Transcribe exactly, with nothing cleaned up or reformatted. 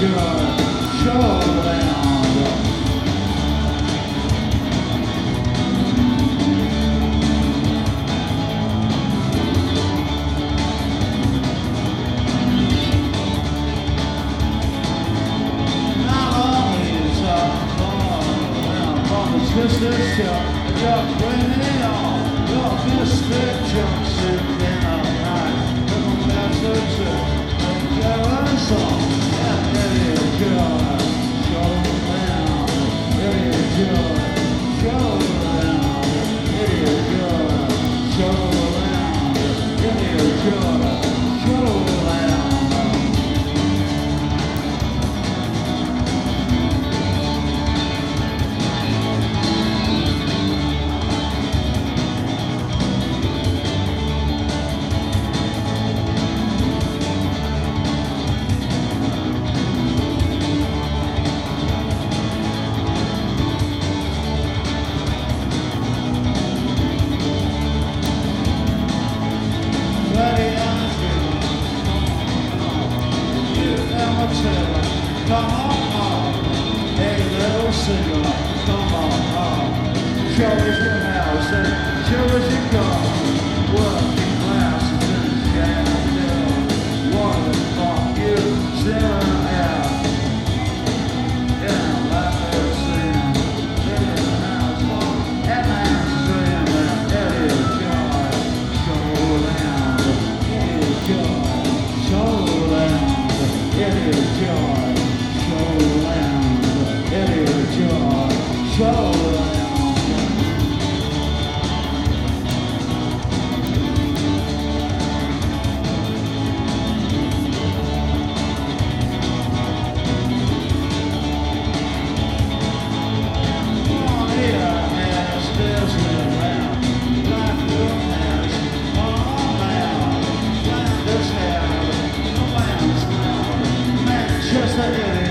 Sister, you're bringing on your mystic jump sitting all night. Come on, that's a trip. Carry song, and there you go. Show down, there you go. Show down, there you go. Show down, there you go. Show down. Come on, hey little singer, come on, show us your house and show us your car. Working class is in the shadow. What the fuck you staring at? Yeah, like they're saying, in the house, and I'm dreaming, there is joy. Show down, it is joy. Show down, it is joy. Just like